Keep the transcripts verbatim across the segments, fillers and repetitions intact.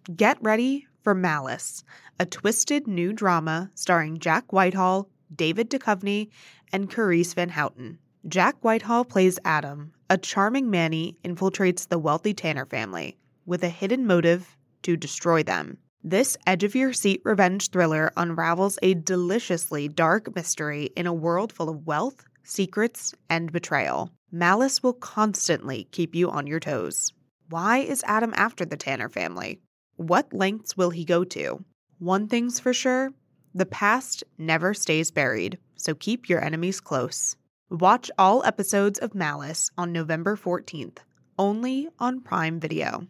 Get ready for Malice, a twisted new drama starring Jack Whitehall, David Duchovny, and Carice Van Houten. Jack Whitehall plays Adam, a charming Manny infiltrates the wealthy Tanner family with a hidden motive to destroy them. This edge-of-your-seat revenge thriller unravels a deliciously dark mystery in a world full of wealth, secrets, and betrayal. Malice will constantly keep you on your toes. Why is Adam after the Tanner family? What lengths will he go to? One thing's for sure, the past never stays buried, so keep your enemies close. Watch all episodes of Malice on November fourteenth, only on Prime Video.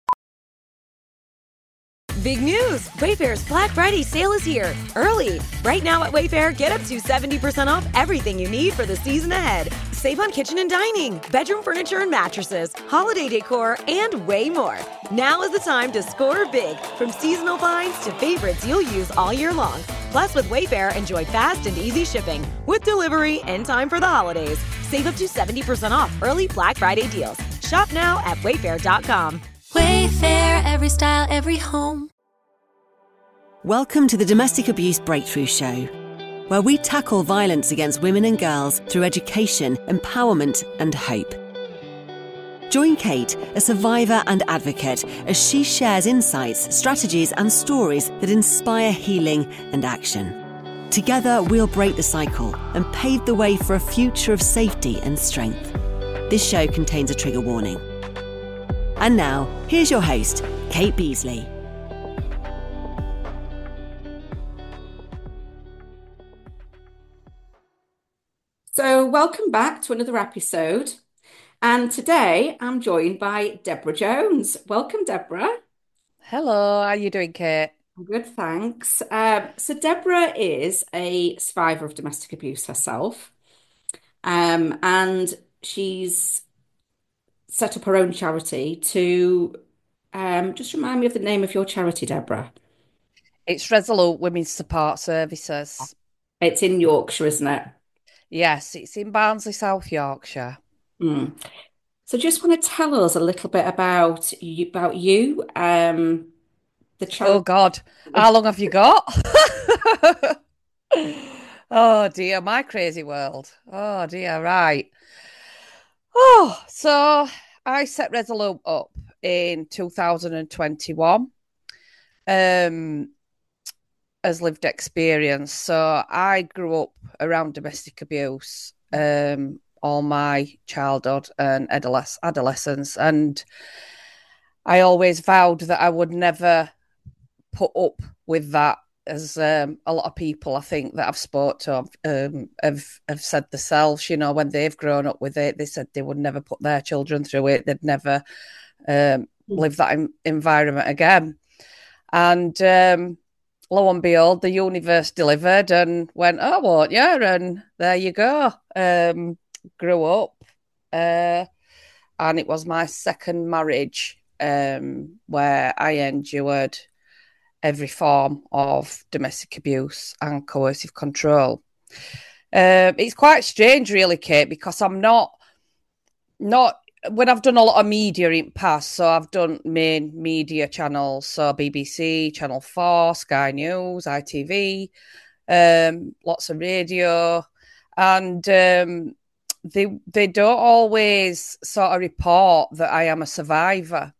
Big news! Wayfair's Black Friday sale is here. Early. Right now at Wayfair, get up to seventy percent off everything you need for the season ahead. Save on kitchen and dining, bedroom furniture and mattresses, holiday decor, and way more. Now is the time to score big, from seasonal finds to favorites you'll use all year long. Plus, with Wayfair, enjoy fast and easy shipping with delivery in time for the holidays. Save up to seventy percent off early Black Friday deals. Shop now at wayfair dot com. Wayfair, every style, every home. Welcome to the Domestic Abuse Breakthrough Show, where we tackle violence against women and girls through education, empowerment, and hope. Join Kate, a survivor and advocate, as she shares insights, strategies, and stories that inspire healing and action. Together, we'll break the cycle and pave the way for a future of safety and strength. This show contains a trigger warning. And now, here's your host, Kate Beasley. So welcome back to another episode. And today I'm joined by Deborah Jones. Welcome, Deborah. Hello, how are you doing, Kate? I'm good, thanks. Um, so Deborah is a survivor of domestic abuse herself. Um, and she's set up her own charity to um, just remind me of the name of your charity, Deborah. It's Resolute Women's Support Services. It's in Yorkshire, isn't it? Yes, it's in Barnsley, South Yorkshire. Mm. So just want to tell us a little bit about you, about you, um, the charity. Oh, God. How long have you got? Oh, dear, my crazy world. Oh, dear, right. Oh, so I set Resolute up in two thousand twenty-one. Um, as lived experience. So I grew up around domestic abuse um, all my childhood and adoles- adolescence. And I always vowed that I would never put up with that, as um, a lot of people I think that I've spoke to um, have, have said themselves, you know, when they've grown up with it, they said they would never put their children through it. They'd never um, live that in- environment again. And um, lo and behold, the universe delivered and went, oh, won't you? And there you go. Um, grew up. Uh, and it was my second marriage um, where I endured every form of domestic abuse and coercive control. Uh, it's quite strange, really, Kate, because I'm not, not, when I've done a lot of media in the past, so I've done main media channels, so B B C, Channel four, Sky News, I T V, um, lots of radio, and um, they they don't always sort of report that I am a survivor.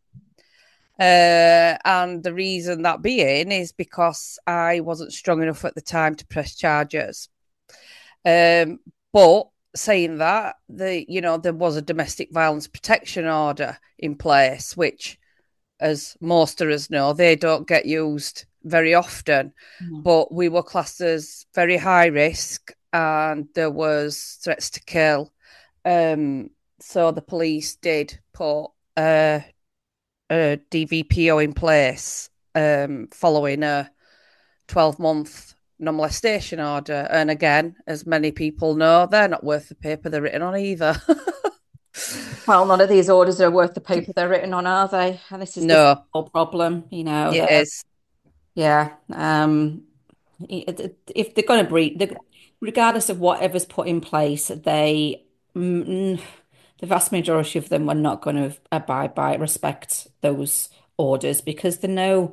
Uh, and the reason that being is because I wasn't strong enough at the time to press charges. Um, but saying that, the you know there was a domestic violence protection order in place, which, as most of us know, they don't get used very often. Mm. But we were classed as very high risk, and there was threats to kill. Um, so the police did put uh, a D V P O in place um, following a twelve-month non-molestation order. And again, as many people know, they're not worth the paper they're written on either. Well, none of these orders are worth the paper they're written on, are they? And this is no. the whole problem, you know. It is. Yeah. Um, if they're going to breach, regardless of whatever's put in place, they, mm, the vast majority of them are not going to abide by, respect those orders because they know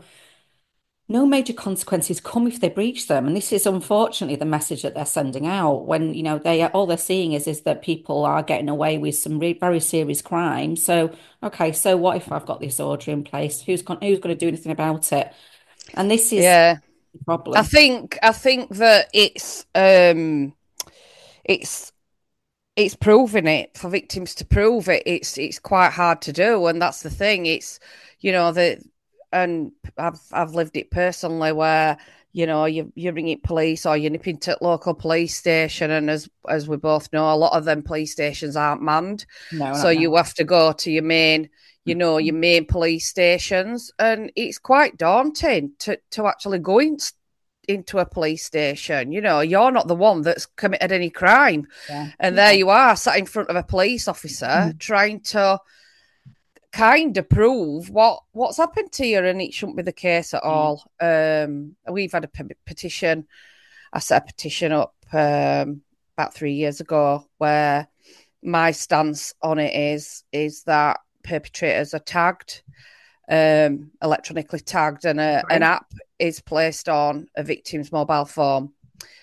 no major consequences come if they breach them. And this is unfortunately the message that they're sending out when, you know, they all they're seeing is is that people are getting away with some re very serious crime. So, okay, so what if I've got this order in place? Who's going who's going to do anything about it? And this is Yeah. the problem. I think I think that it's um it's it's proving it for victims to prove it. It's it's quite hard to do, and that's the thing. It's you know the and I've I've lived it personally where you know you you ring it police or you nip into local police station, and as as we both know, a lot of them police stations aren't manned, No, so not you now. have to go to your main you know your main police stations, and it's quite daunting to to actually go in, into a police station. You know, you're not the one that's committed any crime. Yeah. And Yeah. there you are, sat in front of a police officer Mm. trying to kind of prove what what's happened to you, and it shouldn't be the case at all. Um, we've had a pe- petition. I set a petition up um, about three years ago where my stance on it is is that perpetrators are tagged, um, electronically tagged, and a, an app is placed on a victim's mobile phone.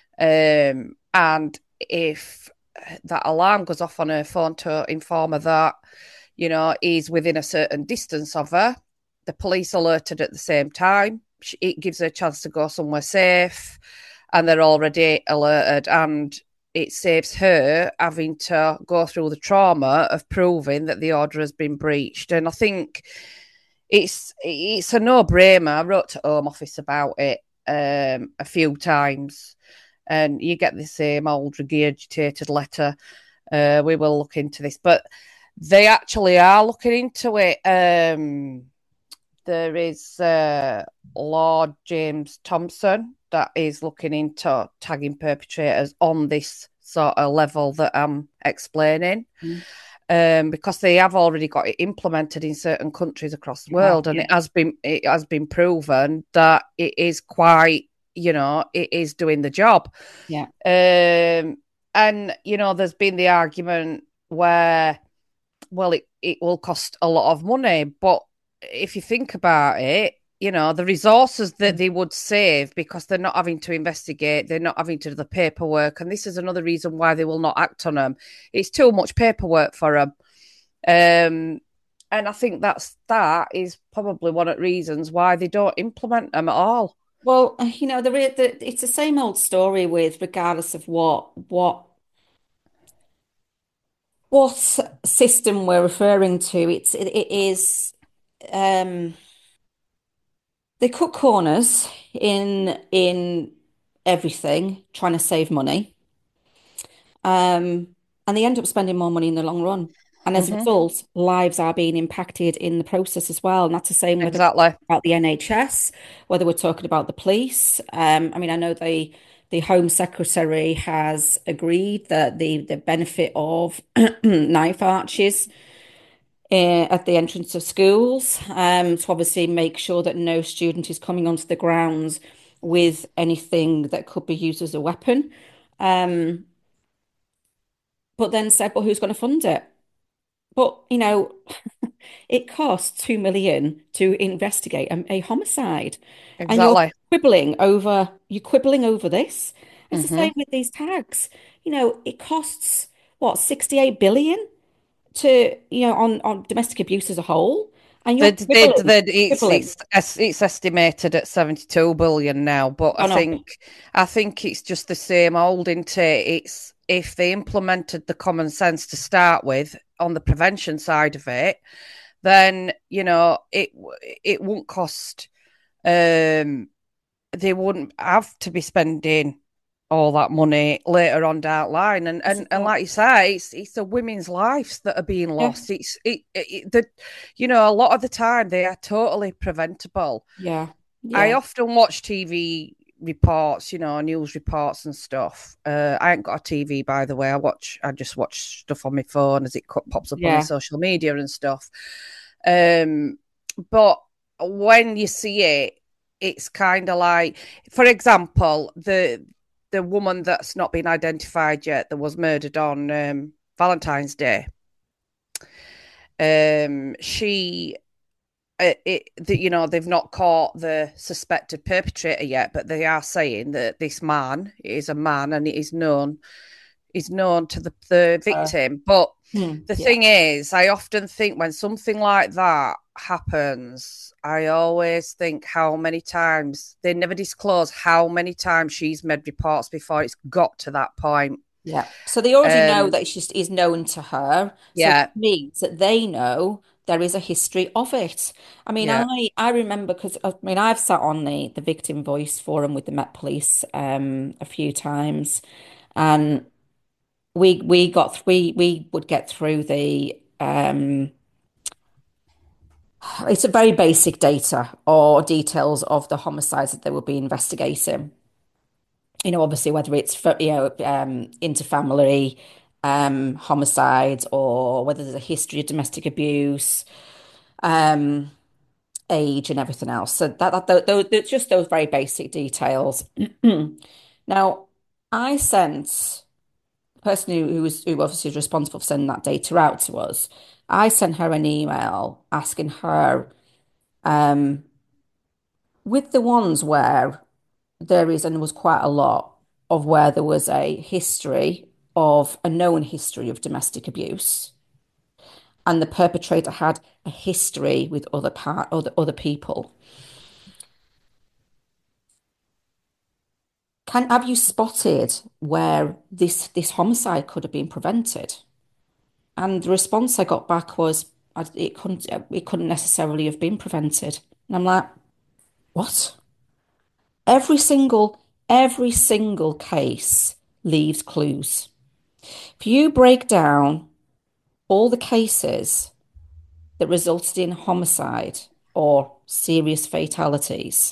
Um, and if that alarm goes off on her phone to inform her that, you know, he's within a certain distance of her, the police alerted at the same time. It gives her a chance to go somewhere safe, and they're already alerted, and it saves her having to go through the trauma of proving that the order has been breached. And I think it's it's a no-brainer. I wrote to Home Office about it um, a few times, and you get the same old regurgitated letter. Uh, we will look into this, but they actually are looking into it. Um, there is uh, Lord James Thompson that is looking into tagging perpetrators on this sort of level that I'm explaining. Mm. Um, because they have already got it implemented in certain countries across the world, yeah, and yeah. it has been it has been proven that it is quite, you know, it is doing the job. Yeah. Um, and you know, there's been the argument where, well, it, it will cost a lot of money, but if you think about it, you know, the resources that they would save because they're not having to investigate, they're not having to do the paperwork. And this is another reason why they will not act on them. It's too much paperwork for them. Um, and I think that's, that is probably one of the reasons why they don't implement them at all. Well, you know, the, the it's the same old story with regardless of what, what, what system we're referring to. It's, it, it is, um, they cut corners in in everything, trying to save money. Um, and they end up spending more money in the long run. And as mm-hmm. a result, lives are being impacted in the process as well. And that's the same with exactly. about the N H S, whether we're talking about the police. Um, I mean, I know the the Home Secretary has agreed that the the benefit of knife arches at the entrance of schools, um, to obviously make sure that no student is coming onto the grounds with anything that could be used as a weapon. Um, but then said, well, who's going to fund it? But, you know, it costs two million to investigate a, a homicide. Exactly. And you're quibbling over, you're quibbling over this. It's mm-hmm. the same with these tags. You know, it costs, what, sixty-eight billion? To, you know, on, on domestic abuse as a whole. And you're the, the, the, it's, it's, it's estimated at seventy-two billion now, but oh, I think no. I think it's just the same old, isn't it? It's if they implemented the common sense to start with on the prevention side of it, then, you know, it it won't cost, um, they wouldn't have to be spending all that money later on down the line, and and, and like you say, it's it's the women's lives that are being lost. Yeah. It's it, it the you know a lot of the time they are totally preventable. Yeah. yeah. I often watch T V reports, you know, news reports and stuff. Uh, I ain't got a T V, by the way. I watch, I just watch stuff on my phone as it pops up yeah. on my social media and stuff. Um, but when you see it, it's kind of like, for example, the. the woman that's not been identified yet that was murdered on um, Valentine's Day. Um, she it, it the, you know, they've not caught the suspected perpetrator yet, but they are saying that this man is a man and it is known is known to the, the Uh, victim. But hmm, the yeah. thing is, I often think when something like that happens, I always think how many times they never disclose how many times she's made reports before it's got to that point. Yeah. So they already know Um, that it's just is known to her. So yeah, that means that they know there is a history of it. I mean, yeah, I I remember because I mean I've sat on the the Victim Voice forum with the Met Police um a few times, and we we got we we would get through the um it's a very basic data or details of the homicides that they will be investigating. You know, obviously whether it's for, you know um, interfamily um, homicides or whether there's a history of domestic abuse, um, age, and everything else. So that, that those, just those very basic details. Now, I sent the person who, who was who obviously was responsible for sending that data out to us. I sent her an email asking her um, with the ones where there is, and there was quite a lot of where there was a history of a known history of domestic abuse, and the perpetrator had a history with other part other other people. Can have you spotted where this this homicide could have been prevented? And the response I got back was, I, it couldn't it couldn't necessarily have been prevented. And I'm like, what? Every single every single case leaves clues. If you break down all the cases that resulted in homicide or serious fatalities,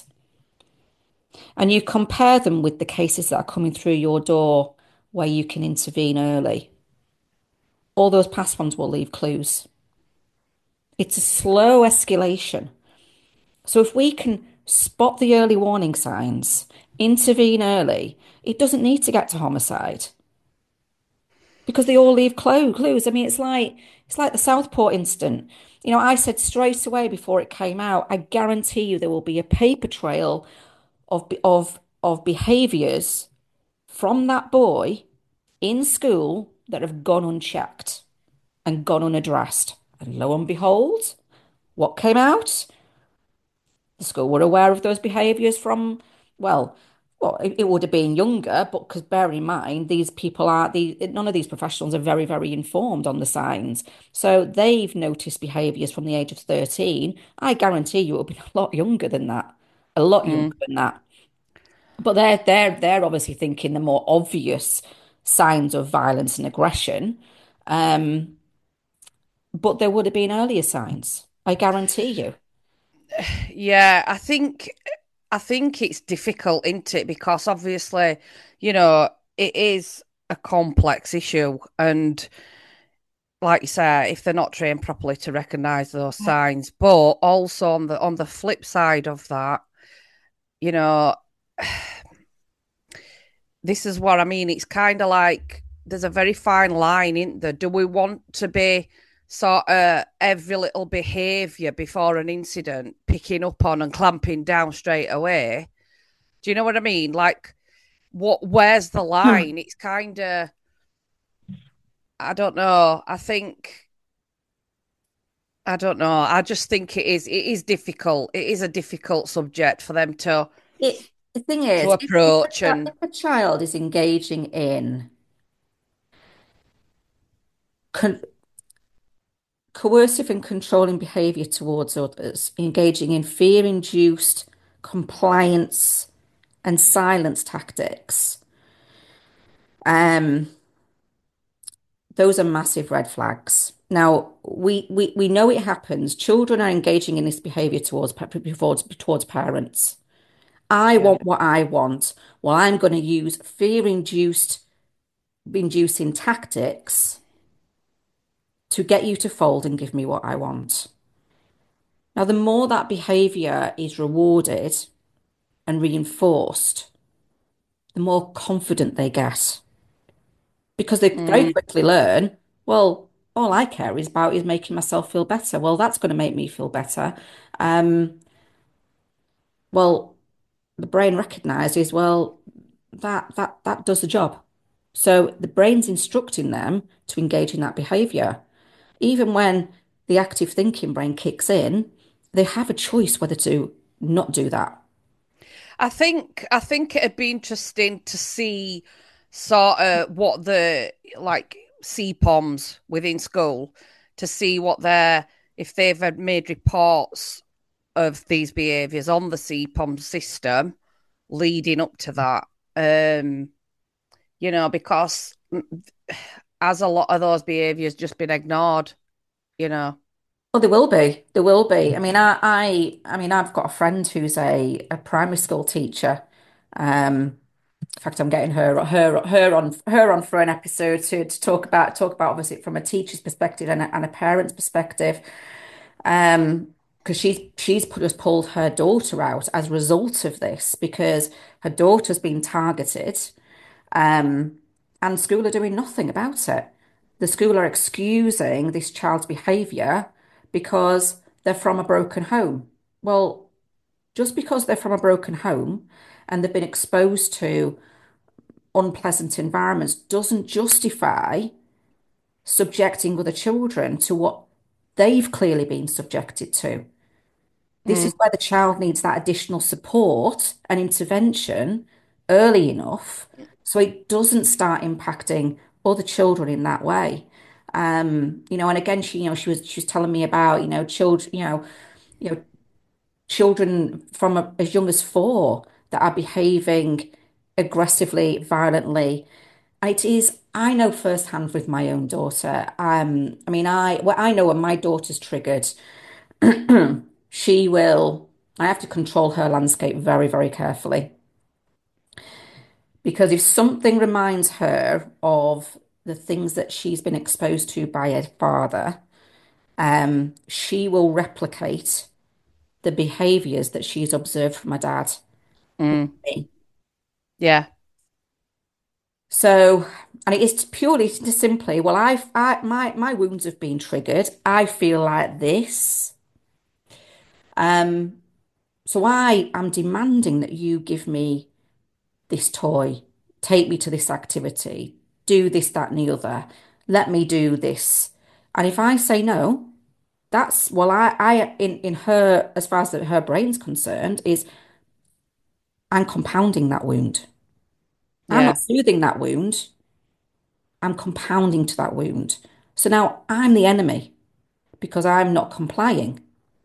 and you compare them with the cases that are coming through your door where you can intervene early, all those past ones will leave clues. It's a slow escalation. So if we can spot the early warning signs, intervene early, it doesn't need to get to homicide because they all leave clues. I mean, it's like it's like the Southport incident. You know, I said straight away before it came out, I guarantee you there will be a paper trail of of of behaviours from that boy in school that have gone unchecked and gone unaddressed. And lo and behold, what came out? The school were aware of those behaviours from, well, well, it, it would have been younger, but because bear in mind, these people are the none of these professionals are very, very informed on the signs. So they've noticed behaviours from the age of thirteen. I guarantee you it will be a lot younger than that. A lot mm, younger than that. But they're they're they're obviously thinking the more obvious signs of violence and aggression. Um, but there would have been earlier signs. I guarantee you. yeah. I think I think it's difficult, isn't it? Because obviously, you know, it is a complex issue, and like you say, if they're not trained properly to recognise those signs, but also on the on the flip side of that, you know, this is what I mean. It's kind of like there's a very fine line in there. Do we want to be sort of every little behaviour before an incident picking up on and clamping down straight away? Do you know what I mean? Like, what? Where's the line? It's kind of, I don't know. I think, I don't know. I just think it is. It is difficult. It is a difficult subject for them to It, the thing to is, if, if, a, approach. chi- And if a child is engaging in con coercive and controlling behaviour towards others, engaging in fear-induced compliance and silence tactics, um, those are massive red flags. Now, we, we, we know it happens. Children are engaging in this behaviour towards, towards, towards parents. I yeah, want what I want. Well, I'm going to use fear-induced inducing tactics to get you to fold and give me what I want. Now, the more that behavior is rewarded and reinforced, the more confident they get because they very mm, quickly learn, well, all I care is about is making myself feel better. Well, that's going to make me feel better. Um, well, the brain recognizes, well, that that that does the job. So the brain's instructing them to engage in that behavior. Even when the active thinking brain kicks in, they have a choice whether to not do that. I think I think it'd be interesting to see sort of what the like C POMs within school to see what they're if they've had made reports of these behaviours on the C POM system leading up to that. Um, you know, because as a lot of those behaviours just been ignored, you know. Well, there will be. There will be. I mean, I, I, I mean, I've got a friend who's a, a primary school teacher. Um, in fact, I'm getting her, her, her on, her on for an episode to, to talk about, talk about obviously from a teacher's perspective and a, and a parent's perspective. Um, because she's she's put, just pulled her daughter out as a result of this because her daughter's been targeted. Um, and school are doing nothing about it. The school are excusing this child's behaviour because they're from a broken home. Well, just because they're from a broken home and they've been exposed to unpleasant environments doesn't justify subjecting other children to what they've clearly been subjected to. This is Mm, where the child needs that additional support and intervention early enough so it doesn't start impacting other children in that way. Um, you know, and again, she, you know, she was she was telling me about, you know, children, you know, you know, children from a, as young as four that are behaving aggressively, violently. And it is, I know firsthand with my own daughter. Um, I mean, I well, I know when my daughter's triggered, she will, I have to control her landscape very, very carefully. Because if something reminds her of the things that she's been exposed to by her father, um, she will replicate the behaviors that she's observed from her dad. mm, yeah, So, and it is purely just simply, well, I've, I, my, my wounds have been triggered. I feel like this. Um, so I am demanding that you give me this toy, take me to this activity, do this, that, and the other, let me do this. And if I say no, that's, well, I, I, in, in her, as far as her brain's concerned, is I'm compounding that wound. I'm yeah, not soothing that wound. I'm compounding to that wound. So now I'm the enemy because I'm not complying.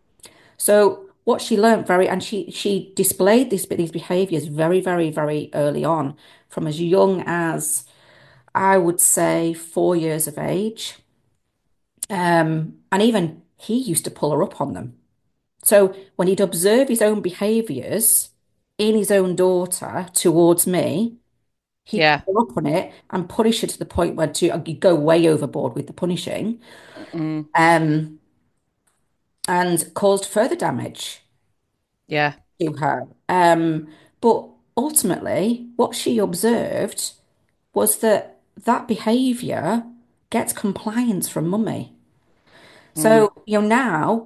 So what she learned very, and she she displayed this, these behaviors very, very, very early on, from as young as I would say four years of age. Um, and even he used to pull her up on them. So when he'd observe his own behaviors in his own daughter towards me, he'd yeah, pull her up on it and punish her to the point where to you'd go way overboard with the punishing, mm, um, and caused further damage yeah, to her. Um, but ultimately, what she observed was that that behavior gets compliance from mummy. mm, So, you know, now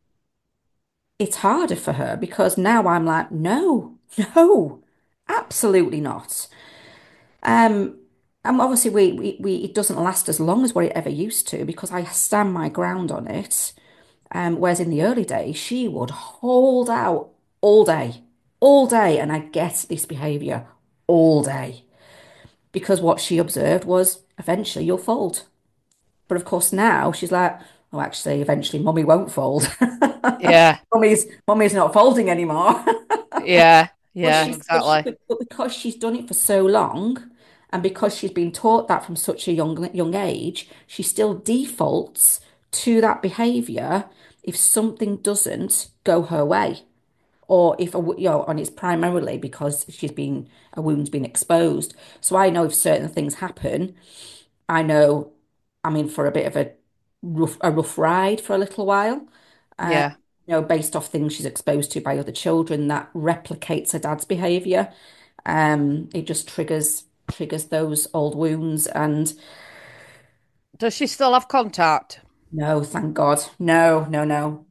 it's harder for her because now I'm like, no, no, absolutely not. Um, and obviously we, we, we it doesn't last as long as what it ever used to because I stand my ground on it. Um, whereas in the early days, she would hold out all day, all day, and I get this behavior all day because what she observed was eventually you'll fold. But of course now she's like, oh, actually, eventually mummy won't fold. yeah, Mummy's mummy's not folding anymore. yeah, But yeah, she's but, she, exactly. but because she's done it for so long, and because she's been taught that from such a young young age, she still defaults to that behavior if something doesn't go her way, or if a w- you know, and it's primarily because she's been a wound's been exposed. So I know if certain things happen, I know I'm in for a bit of a rough a rough ride for a little while. Uh, Yeah. you know, based off things she's exposed to by other children that replicates her dad's behavior. Um, it just triggers triggers those old wounds. And Does she still have contact? no, thank God, no, no, no.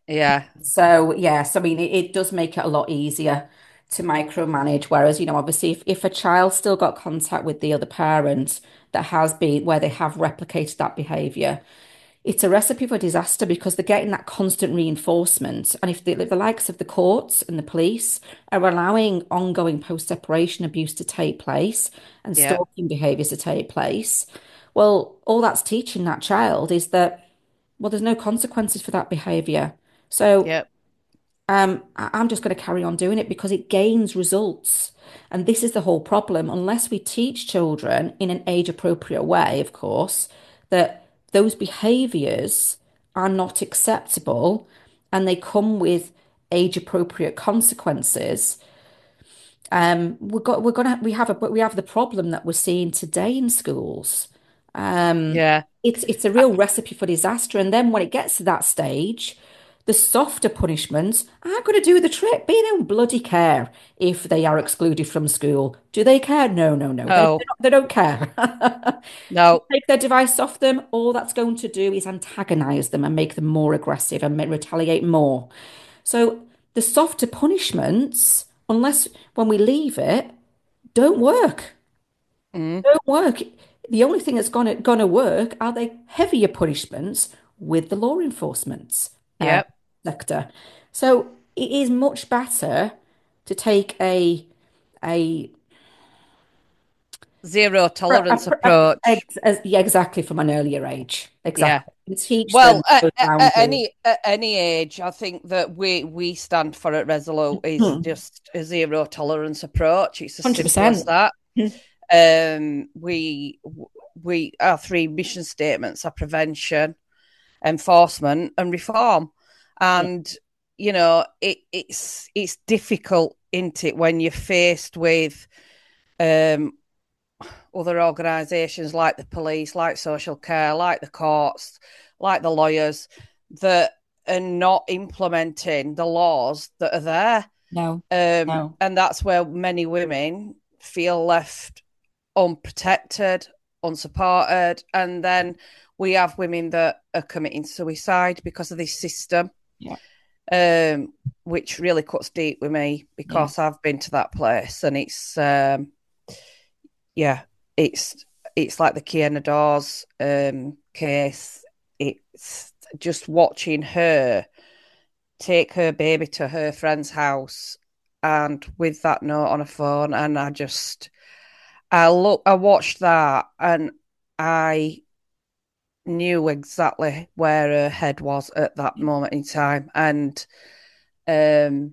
Yeah. So yes, I mean it, it does make it a lot easier to micromanage. Whereas, you know, obviously if, if a child still got contact with the other parent that has been where they have replicated that behavior, it's a recipe for disaster because they're getting that constant reinforcement. And if the, if the likes of the courts and the police are allowing ongoing post-separation abuse to take place and Yeah. stalking behaviors to take place, well, all that's teaching that child is that, well, there's no consequences for that behavior. So Yeah. um, I- I'm just going to carry on doing it because it gains results. And this is the whole problem. Unless we teach children in an age appropriate way, of course, that those behaviors are not acceptable and they come with age appropriate consequences. Um, we've got we're gonna we have a but we have the problem that we're seeing today in schools. Um, Yeah. it's it's a real recipe for disaster. And then when it gets to that stage, the softer punishments aren't going to do the trick. They don't bloody care if they are excluded from school. Do they care? No, no, no. They, No. they don't care. No. Take their device off them. All that's going to do is antagonize them and make them more aggressive and retaliate more. So the softer punishments, unless when we leave it, don't work. Mm. Don't work. The only thing that's gonna gonna work are the heavier punishments with the law enforcement uh, Yeah. sector. So it is much better to take a a, Zero a, tolerance a- approach. ex- as- yeah, exactly from an earlier age. Yeah. Exactly. And teach Well, them at, those at, at boundaries. any at any age, I think that we we stand for at Resolute is Hmm. just a zero tolerance approach. It's as simple as one hundred percent. that. Hmm. Um, we we our three mission statements are prevention, enforcement, and reform. Yeah. And you know, it, it's it's difficult, isn't it, when you're faced with um other organisations like the police, like social care, like the courts, like the lawyers that are not implementing the laws that are there. No, Um, no. and that's where many women feel left unprotected, unsupported. And then we have women that are committing suicide because of this system, Yeah. um, which really cuts deep with me because I've been to that place and it's, um, yeah, it's it's like the Kiana Dawes um, case. It's just watching her take her baby to her friend's house and with that note on her phone, and I just I look I watched that and I knew exactly where her head was at that moment in time, and um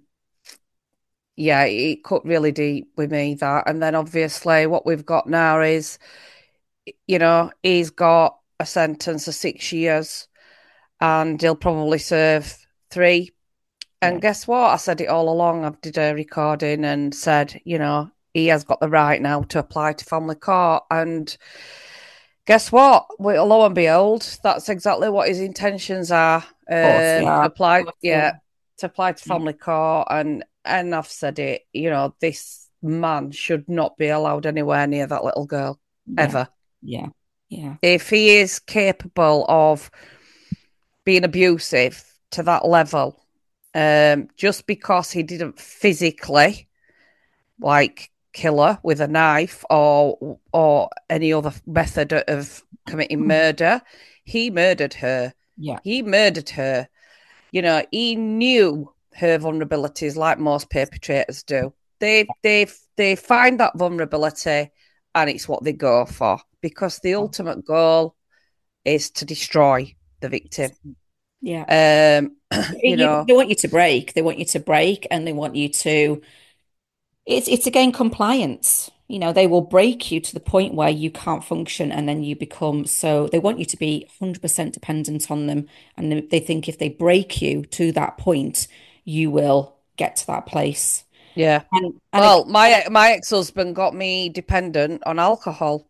yeah, it cut really deep with me, that. And then obviously what we've got now is, you know, he's got a sentence of six years and he'll probably serve three. And Yeah. guess what? I said it all along. I did a recording and said, you know, he has got the right now to apply to family court. And guess what? Well, lo and behold, that's exactly what his intentions are. Um, Of course they to are. apply, Of course they yeah, are. to apply to Yeah. family court. And and I've said it, you know, this man should not be allowed anywhere near that little girl, Yeah. ever. Yeah. Yeah. If he is capable of being abusive to that level, um, just because he didn't physically, like, kill her with a knife or or any other method of committing murder, he murdered her. Yeah. He murdered her. You know, he knew her vulnerabilities like most perpetrators do. They they they find that vulnerability and it's what they go for, because the ultimate goal is to destroy the victim. Yeah. Um, You- you know, they want you to break. They want you to break, and they want you to. It's it's again compliance. You know, they will break you to the point where you can't function, and then you become so. They want you to be one hundred percent dependent on them, and they they think if they break you to that point, you will get to that place. yeah. And, and Well, my my ex-husband got me dependent on alcohol.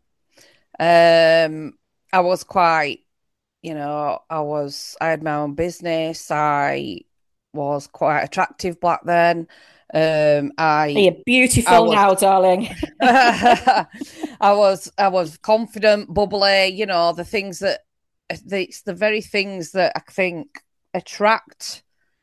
Um, I was quite, you know, I was I had my own business. I was quite attractive back then. Um, I you're beautiful I was- now, darling. I was I was confident, bubbly, you know, the things that it's the very things that I think attract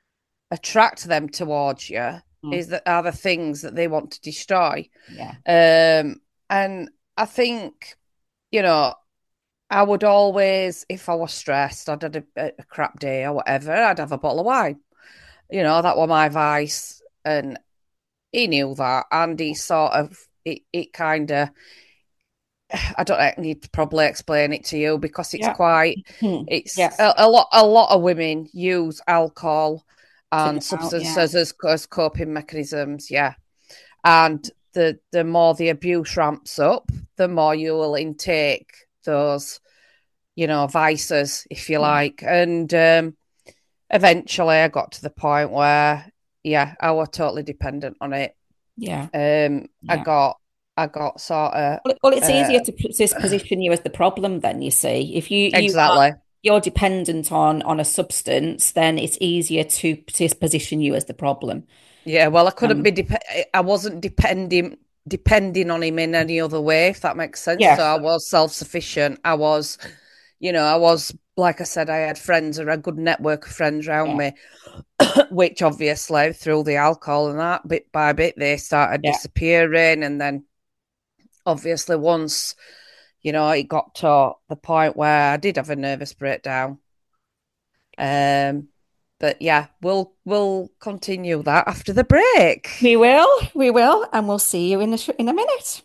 attract them towards you Mm. is that are the things that they want to destroy. Yeah. Um, and I think, you know, I would always, if I was stressed, I'd had a, a crap day or whatever, I'd have a bottle of wine. You know, that were my vice. And he knew that. And he sort of, it, it kind of, I don't need to probably explain it to you because it's Yeah. quite, Hmm. it's Yes. a, a lot, a lot of women use alcohol and out, substances yeah. as, as coping mechanisms. Yeah. And the, the more the abuse ramps up, the more you will intake those, you know, vices, if you Yeah. like. And um, eventually I got to the point where, yeah, I was totally dependent on it. Yeah. Um, I Yeah. got, I got sort of, Well, well, it's uh, easier to p- to position you as the problem then, you see. If you, you are, exactly. you're dependent on on a substance, then it's easier to, to position you as the problem. Yeah, well, I couldn't Um, be, dep- I wasn't depending, depending on him in any other way, if that makes sense. Yeah. So I was self-sufficient. I was, you know, I was, like I said, I had friends, or a good network of friends around Yeah. me, which obviously through the alcohol and that, bit by bit, they started Yeah. disappearing. And then obviously once, you know, it got to the point where I did have a nervous breakdown. Um, but yeah, we'll we'll continue that after the break. We will, we will, and we'll see you in a sh- in a minute.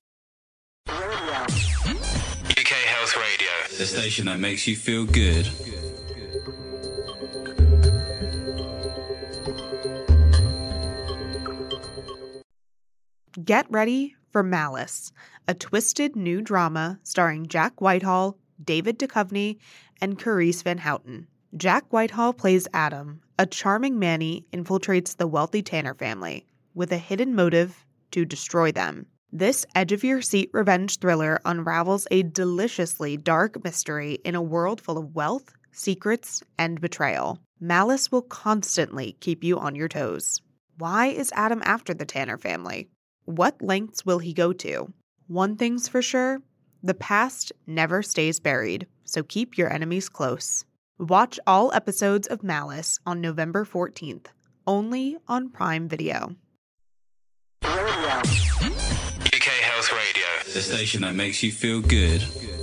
U K Health Radio, the station that makes you feel good. Get ready for Malice, a twisted new drama starring Jack Whitehall, David Duchovny, and Carice Van Houten. Jack Whitehall plays Adam, a charming Manny infiltrates the wealthy Tanner family with a hidden motive to destroy them. This edge-of-your-seat revenge thriller unravels a deliciously dark mystery in a world full of wealth, secrets, and betrayal. Malice will constantly keep you on your toes. Why is Adam after the Tanner family? What lengths will he go to? One thing's for sure, the past never stays buried, so keep your enemies close. Watch all episodes of Malice on November fourteenth, only on Prime Video. U K Health Radio, the station that makes you feel good.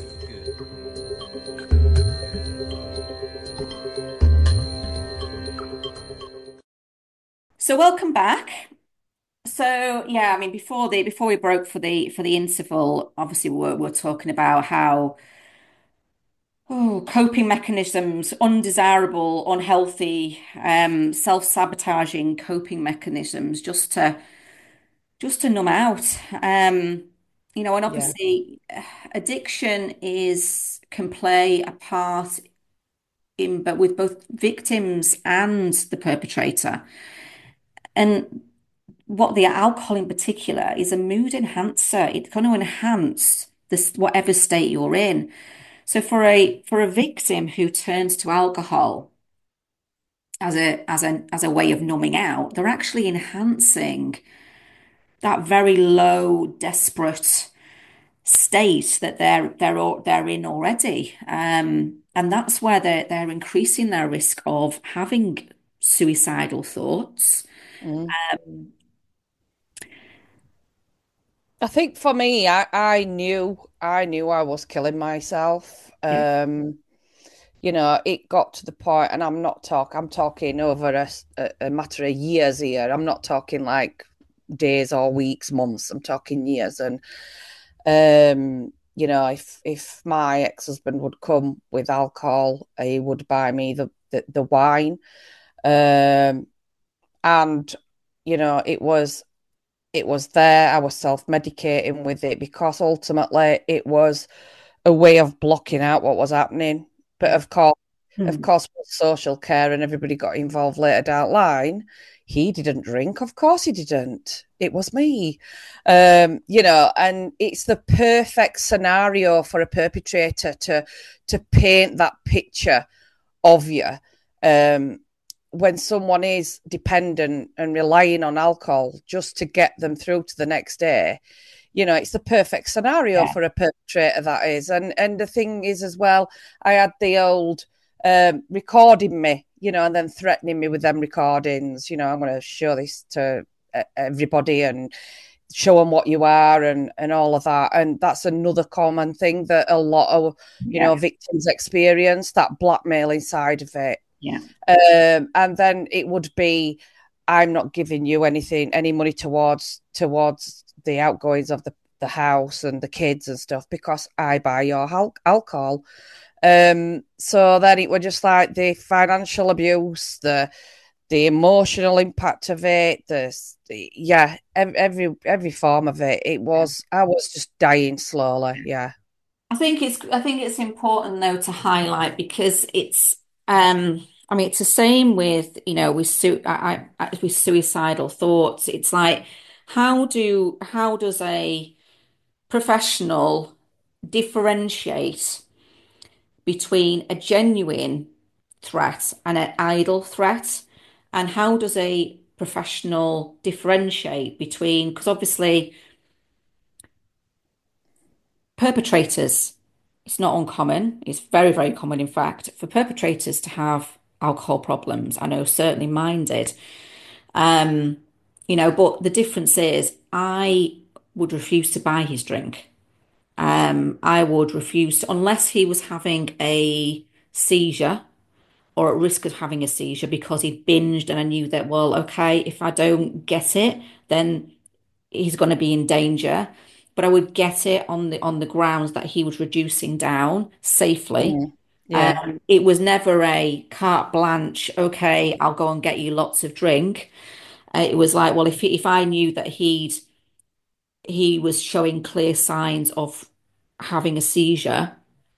So welcome back. So yeah, I mean, before the before we broke for the for the interval, obviously we're we're talking about how oh, coping mechanisms, undesirable, unhealthy, um, self-sabotaging coping mechanisms, just to just to numb out. Um, you know, and Yeah. obviously, addiction is can play a part in, but with both victims and the perpetrator. And what the alcohol in particular is a mood enhancer. It's going to enhance this whatever state you're in. So for a for a victim who turns to alcohol as a as a as a way of numbing out, they're actually enhancing that very low, desperate state that they're they're al- they're in already. Um, and that's where they're they're increasing their risk of having suicidal thoughts. Mm. Um, I think for me, I, I knew I knew I was killing myself. Yeah. Um, you know, it got to the point, and I'm not talk. I'm talking over a, a, a matter of years here. I'm not talking like days or weeks, months. I'm talking years. And um, you know, if if my ex-husband would come with alcohol, he would buy me the the, the wine, um, and you know, it was. It was there. I was self-medicating with it because ultimately it was a way of blocking out what was happening. But of course, Hmm. of course, with social care and everybody got involved later down the line, he didn't drink. Of course he didn't. It was me. Um, you know, and it's the perfect scenario for a perpetrator to to paint that picture of you. Um, when someone is dependent and relying on alcohol just to get them through to the next day, you know, it's the perfect scenario Yeah. for a perpetrator, that is. And and the thing is as well, I had the old um, recording me, you know, and then threatening me with them recordings. You know, I'm going to show this to uh, everybody and show them what you are and and all of that. And that's another common thing that a lot of, you Yeah. know, victims experience, that blackmailing side of it. Yeah. Um, and then it would be, I'm not giving you anything, any money towards towards the outgoings of the, the house and the kids and stuff because I buy your al- alcohol. Um, so then it was just like the financial abuse, the the emotional impact of it, the, the yeah, every, every every form of it. It was I was just dying slowly. Yeah. I think it's I think it's important though to highlight because it's um I mean it's the same with you know with su I, I, with suicidal thoughts. It's like how do how does a professional differentiate between a genuine threat and an idle threat? And how does a professional differentiate between, because obviously perpetrators, it's not uncommon, it's very, very common, in fact, for perpetrators to have alcohol problems. I know certainly mine did. Um, you know, but the difference is I would refuse to buy his drink. Um, I would refuse to, unless he was having a seizure or at risk of having a seizure because he binged and I knew that, well, okay, if I don't get it, then he's going to be in danger. But I would get it on the on the grounds that he was reducing down safely. Mm. Yeah. Um, it was never a carte blanche, okay, I'll go and get you lots of drink. Uh, it was like, well, if if I knew that he'd he was showing clear signs of having a seizure,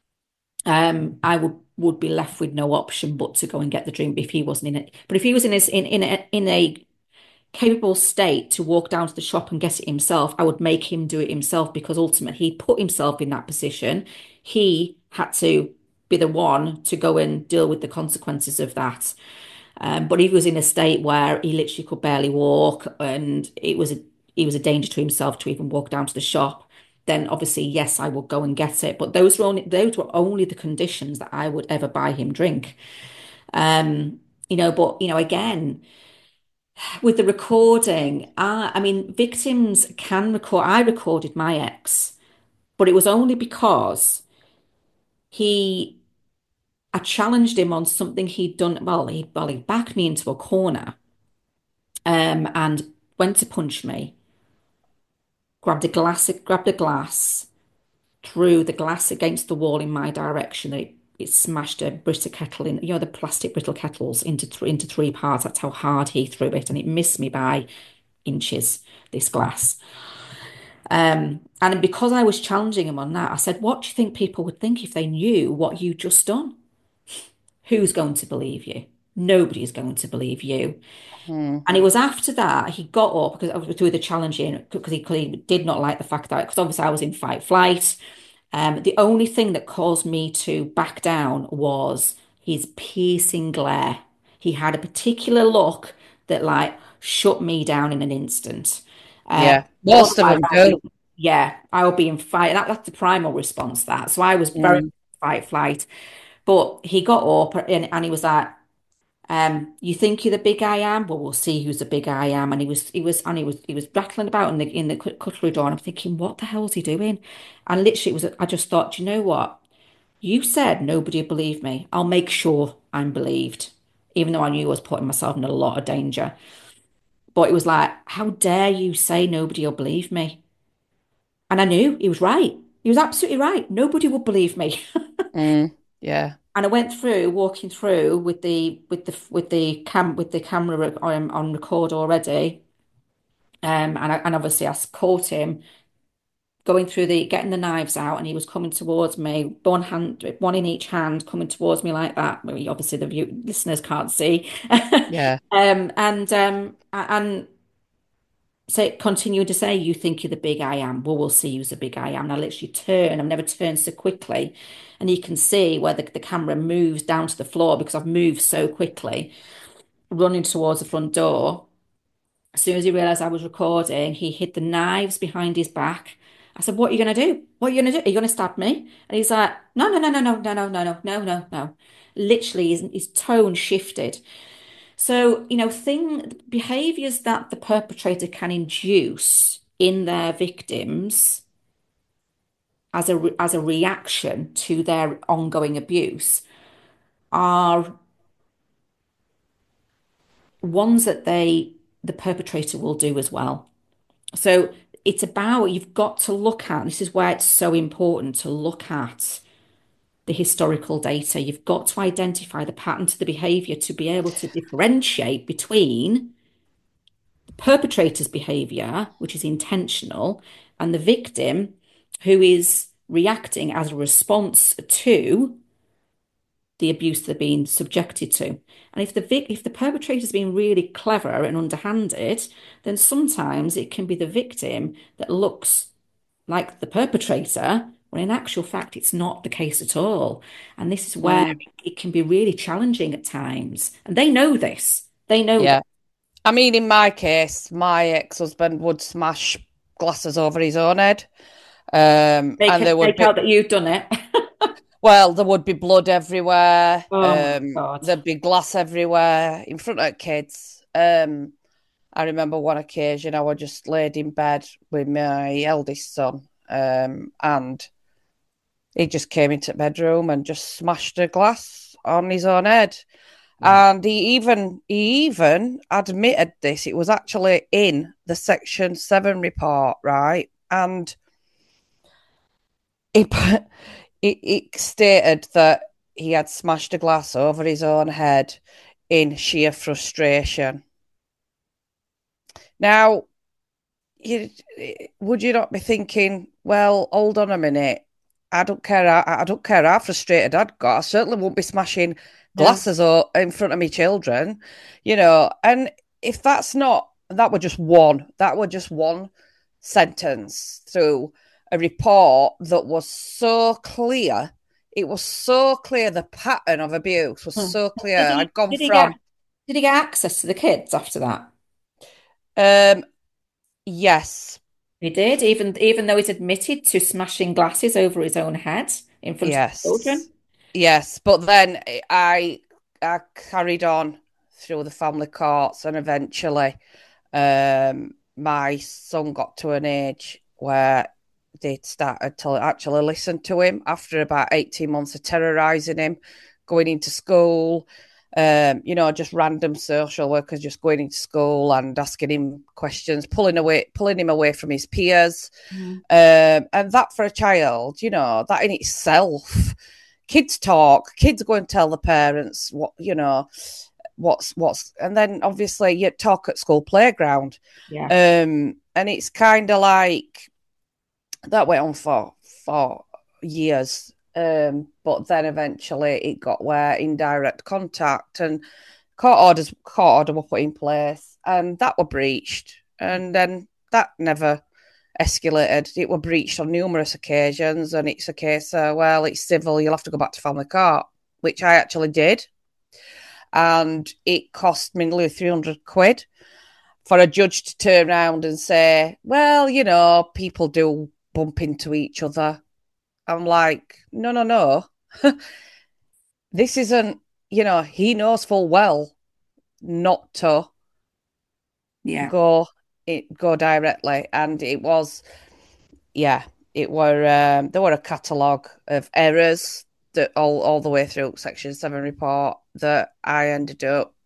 um, I would would be left with no option but to go and get the drink if he wasn't in it. But if he was in a, in in a, in a capable state to walk down to the shop and get it himself, I would make him do it himself because ultimately he put himself in that position. He had to be the one to go and deal with the consequences of that. Um, but he was in a state where he literally could barely walk, and it was a he was a danger to himself to even walk down to the shop. Then obviously, yes, I would go and get it. But those were only those were only the conditions that I would ever buy him drink. Um, you know, but you know, again, with the recording, I, I mean, victims can record. I recorded my ex, but it was only because he, I challenged him on something he'd done. Well, he, well, he backed me into a corner, um, and went to punch me. Grabbed a glass, grabbed a glass, threw the glass against the wall in my direction. It, it smashed a Brita kettle in, you know, the plastic brittle kettles into th into three parts. That's how hard he threw it, and it missed me by inches, this glass. Um, and because I was challenging him on that, I said, what do you think people would think if they knew what you just done? Who's going to believe you? Nobody is going to believe you. Mm. And it was after that he got up because I was through the challenging because he clearly did not like the fact that because obviously I was in fight flight. Um, the only thing that caused me to back down was his piercing glare. He had a particular look that like shut me down in an instant. Um, Yeah. Most of them do. Yeah, I would be in fight. That, that's the primal response to that. So I was very Mm. fight flight. But he got up and, and he was like, um, you think you're the big I am? Well, we'll see who's the big I am. And he was, he was, and he was, he was rattling about in the in the cut- cutlery door. And I'm thinking, what the hell is he doing? And literally, it was. I just thought, you know what? You said nobody would believe me. I'll make sure I'm believed, even though I knew I was putting myself in a lot of danger. But it was like, how dare you say nobody will believe me? And I knew he was right. He was absolutely right. Nobody would believe me. Mm. Yeah. And I went through, walking through with the with the with the cam with the camera on, on record already. Um, and I, and obviously I caught him going through the getting the knives out, and he was coming towards me, one hand, one in each hand, coming towards me like that. Well, obviously the view, listeners can't see. Yeah. Um, and um, and say continue to say, you think you're the big I am. Well, we'll see who's the big I am. And I literally turn. I've never turned so quickly. And you can see where the, the camera moves down to the floor because I've moved so quickly, running towards the front door. As soon as he realized I was recording, he hid the knives behind his back I said, what are you going to do? What are you going to do? Are you going to stab me? And he's like, no, no, no, no, no, no, no, no, no, no, no, no. Literally, his, his tone shifted. So, you know, thing behaviors that the perpetrator can induce in their victims as a as a reaction to their ongoing abuse are ones that they the perpetrator will do as well. So it's about you've got to look at, this is where it's so important to look at the historical data. You've got to identify the pattern to the behavior to be able to differentiate between the perpetrator's behavior, which is intentional, and the victim who is reacting as a response to the abuse they're being subjected to. And if the vic- if the perpetrator's been really clever and underhanded, then sometimes it can be the victim that looks like the perpetrator, when in actual fact it's not the case at all. And this is where Mm. it can be really challenging at times. And they know this. They know Yeah. that. I mean, in my case, my ex-husband would smash glasses over his own head. Um, They and can there would make be, out that you've done it. well, there would be blood everywhere. Oh my Um, God. there'd be glass everywhere in front of kids. Um, I remember one occasion I was just laid in bed with my eldest son, um, and he just came into the bedroom and just smashed a glass on his own head. And he even he even admitted this. It was actually in the Section seven report, right? And it, it, it stated that he had smashed a glass over his own head in sheer frustration. Now, you, would you not be thinking, well, hold on a minute. I don't care. I, I don't care how frustrated I'd got. I certainly won't be smashing glasses or in front of me children, you know. And if that's not, that were just one, that were just one sentence through a report that was so clear. It was so clear. The pattern of abuse was so clear. Did he, I'd gone did he from. get, did he get access to the kids after that? Um, yes. He did, even even though he's admitted to smashing glasses over his own head in front Yes. of children. Yes, but then I I carried on through the family courts, and eventually um, my son got to an age where they started to actually listen to him after about eighteen months of terrorising him, going into school, um, you know, just random social workers just going into school and asking him questions, pulling away, pulling him away from his peers. Mm. Um, and that for a child, you know, that in itself, kids talk, kids go and tell the parents what, you know, what's, what's, and then obviously you talk at school playground. Yeah. Um, and it's kind of like, that went on for, for years. Um, but then eventually it got where indirect contact and court orders, court order were put in place, and that were breached. And then that never escalated. It were breached on numerous occasions, and it's a case of, well, it's civil, you'll have to go back to family court, which I actually did. And it cost me nearly three hundred quid for a judge to turn around and say, well, you know, people do bump into each other. I'm like, no, no, no. This isn't, you know, he knows full well not to yeah. go it, go directly. And it was, yeah, it were, um, there were a catalogue of errors that all, all the way through Section seven report that I ended up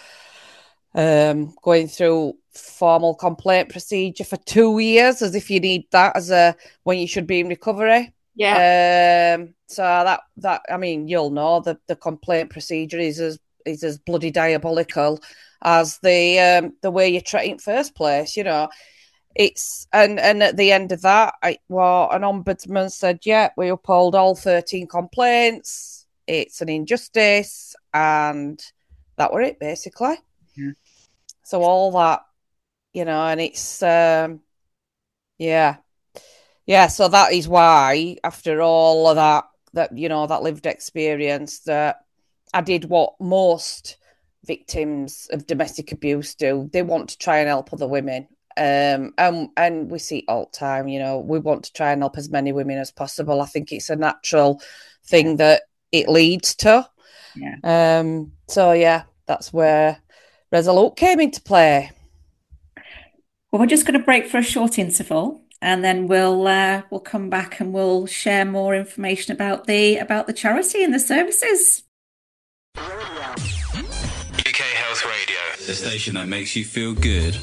um, going through formal complaint procedure for two years, as if you need that as a, when you should be in recovery. Yeah. Um, so that that I mean, you'll know the the complaint procedure is as is as bloody diabolical as the um, the way you treat it in first place. You know, it's and and at the end of that, I, well, an ombudsman said, yeah, we uphold all thirteen complaints. It's an injustice, and that were it basically. Yeah. So all that, you know, and it's um, yeah. Yeah, so that is why, after all of that, that you know, that lived experience, that I did what most victims of domestic abuse do. They want to try and help other women, Um, and, and we see it all the time, you know, we want to try and help as many women as possible. I think it's a natural thing yeah. that it leads to. Yeah. Um, so, yeah, that's where Resolute came into play. Well, we're just going to break for a short interval, and then we'll uh, we'll come back and we'll share more information about the about the charity and the services. U K Health Radio, the station that makes you feel good.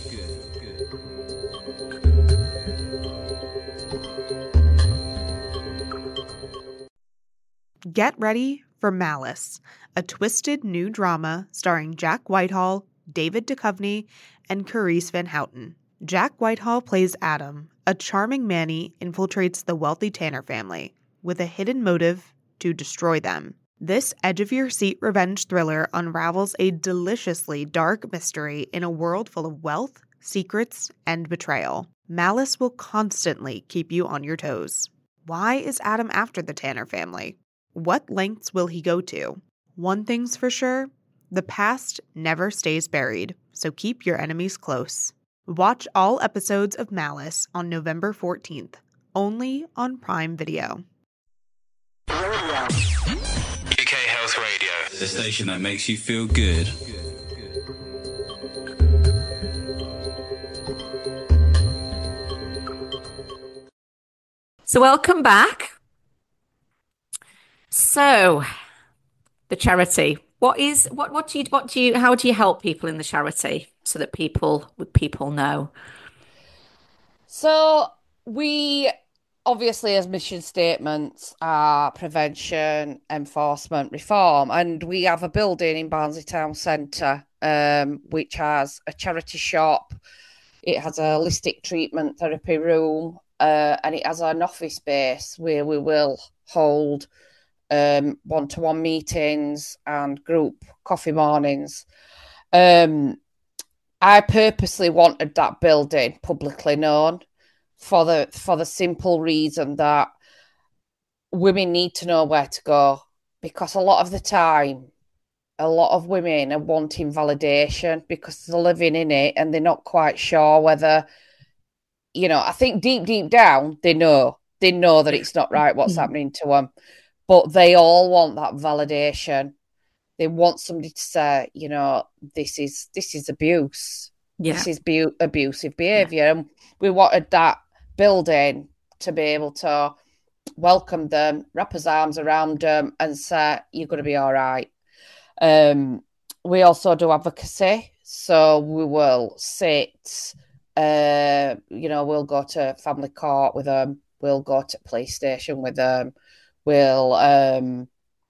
Get ready for Malice, a twisted new drama starring Jack Whitehall, David Duchovny, and Carice Van Houten. Jack Whitehall plays Adam, a charming Manny infiltrates the wealthy Tanner family with a hidden motive to destroy them. This edge-of-your-seat revenge thriller unravels a deliciously dark mystery in a world full of wealth, secrets, and betrayal. Malice will constantly keep you on your toes. Why is Adam after the Tanner family? What lengths will he go to? One thing's for sure, the past never stays buried, so keep your enemies close. Watch all episodes of Malice on November fourteenth, only on Prime Video. U K Health Radio, the station that makes you feel good. So welcome back. So, the charity. What is what? What do you? What do you? How do you help people in the charity so that people people know? So we obviously, as mission statements, are prevention, enforcement, reform, and we have a building in Barnsley Town Centre, um, which has a charity shop. It has a holistic treatment therapy room, uh, and it has an office space where we will hold Um, one-to-one meetings and group coffee mornings. Um, I purposely wanted that building publicly known for the for the simple reason that women need to know where to go, because a lot of the time, a lot of women are wanting validation because they're living in it and they're not quite sure whether, you know, I think deep, deep down, they know. They know that it's not right what's happening to them. But they all want that validation. They want somebody to say, you know, this is this is abuse. Yeah. This is bu- abusive behaviour. Yeah. And we wanted that building to be able to welcome them, wrap his arms around them and say, you're going to be all right. Um, we also do advocacy. So we will sit, uh, you know, we'll go to family court with them. We'll go to police station with them. We'll um,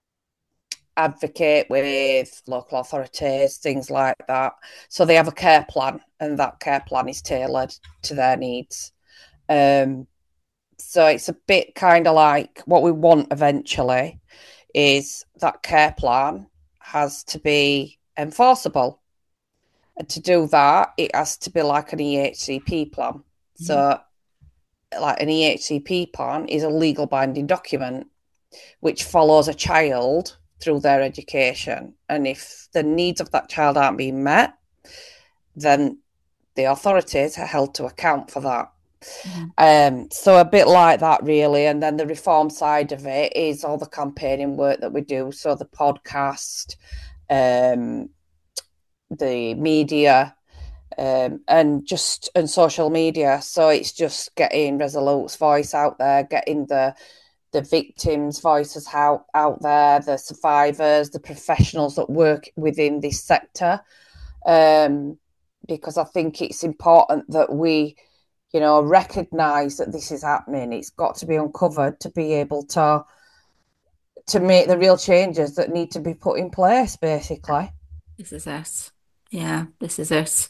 advocate with local authorities, things like that. So they have a care plan, and that care plan is tailored to their needs. Um, so it's a bit kind of like what we want eventually is that care plan has to be enforceable. And to do that, it has to be like an E H C P plan. Mm-hmm. So like an E H C P plan is a legal binding document which follows a child through their education. And if the needs of that child aren't being met, then the authorities are held to account for that. Mm-hmm. Um, so a bit like that, really. And then the reform side of it is all the campaigning work that we do. So the podcast, um, the media, um, and just and social media. So it's just getting Resolute's voice out there, getting the the victims' voices out, out there, the survivors, the professionals that work within this sector. Um, because I think it's important that we, you know, recognise that this is happening. It's got to be uncovered to be able to to make the real changes that need to be put in place, basically. This is it. Yeah, this is it.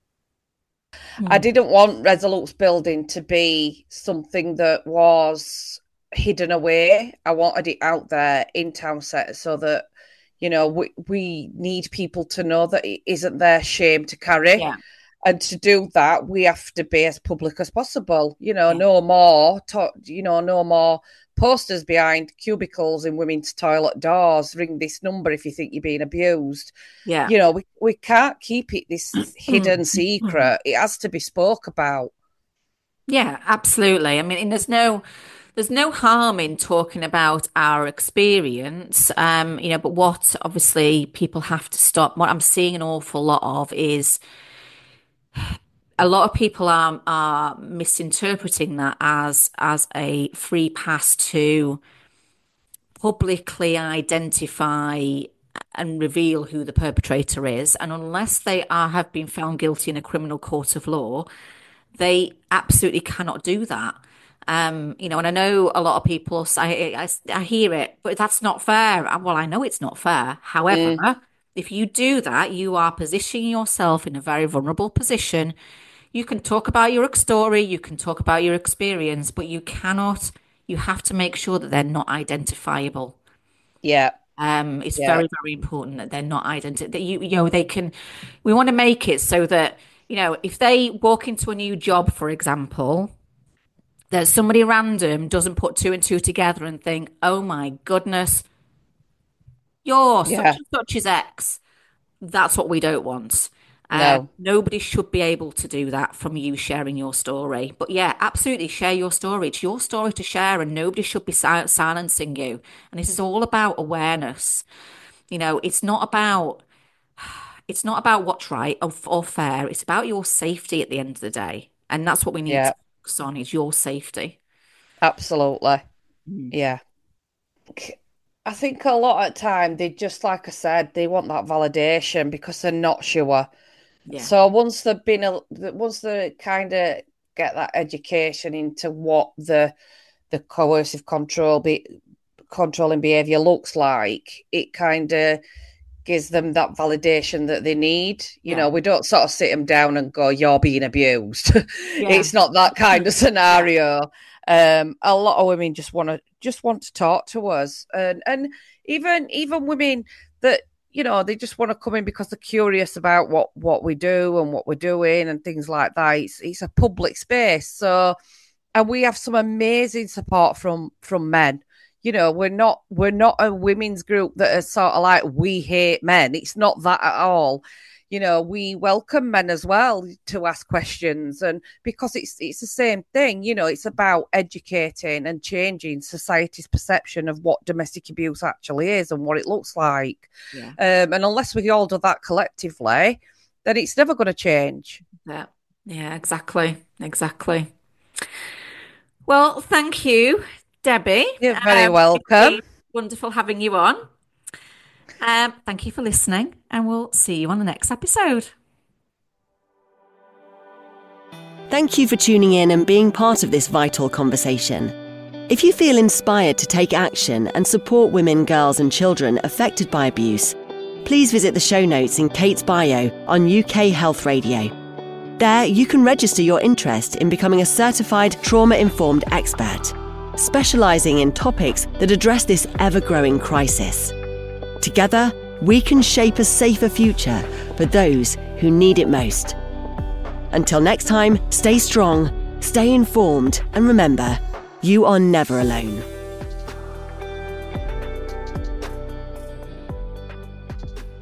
I didn't want Resolute's building to be something that was hidden away. I wanted it out there in town centre so that, you know, we, we need people to know that it isn't their shame to carry. Yeah. And to do that, we have to be as public as possible. You know, Yeah. no more, to, you know, no more posters behind cubicles in women's toilet doors. Ring this number if you think you're being abused. Yeah. You know, we, we can't keep it this hidden secret. It has to be spoke about. Yeah, absolutely. I mean, and there's no there's no harm in talking about our experience, um, you know, but what obviously people have to stop, what I'm seeing an awful lot of is a lot of people are are misinterpreting that as as a free pass to publicly identify and reveal who the perpetrator is. And unless they are have been found guilty in a criminal court of law, they absolutely cannot do that. Um, you know, and I know a lot of people say, I, I hear it, but that's not fair. Well, I know it's not fair. However, mm. if you do that, you are positioning yourself in a very vulnerable position. You can talk about your story, you can talk about your experience, but you cannot, you have to make sure that they're not identifiable. Yeah. Um, it's yeah. very, very important that they're not identifiable. That you, you know, they can, we want to make it so that, you know, if they walk into a new job, for example, that somebody random doesn't put two and two together and think, oh my goodness, you're yeah. such and such as X. That's what we don't want. No. Uh, nobody should be able to do that from you sharing your story. But yeah, absolutely share your story. It's your story to share and nobody should be sil- silencing you. And this is all about awareness. You know, it's not about... It's not about what's right or, or fair. It's about your safety at the end of the day. And that's what we need yeah. to focus on, is your safety. Absolutely. Mm. Yeah. I think a lot of the time, they just, like I said, they want that validation because they're not sure. Yeah. So once they've been, a, once they kind of get that education into what the the coercive control, be, controlling behaviour looks like, it kind of gives them that validation that they need. You yeah. know, we don't sort of sit them down and go, you're being abused. Yeah. It's not that kind of scenario. Um, a lot of women just want to just want to talk to us. And and even even women that, you know, they just want to come in because they're curious about what, what we do and what we're doing and things like that. It's, it's a public space. So, and we have some amazing support from from men. You know, we're not we're not a women's group that are sort of like, we hate men. It's not that at all. You know, we welcome men as well to ask questions, and because it's it's the same thing. You know, it's about educating and changing society's perception of what domestic abuse actually is and what it looks like. Yeah. Um, and unless we all do that collectively, then it's never going to change. Yeah, yeah, exactly, exactly. Well, thank you, Debbie. You're very um, welcome. Wonderful having you on. Um, thank you for listening, and we'll see you on the next episode. Thank you for tuning in and being part of this vital conversation. If you feel inspired to take action and support women, girls and children affected by abuse, please visit the show notes in Kate's bio on U K Health Radio. There, you can register your interest in becoming a certified trauma-informed expert, specialising in topics that address this ever-growing crisis. Together, we can shape a safer future for those who need it most. Until next time, stay strong, stay informed, and remember, you are never alone.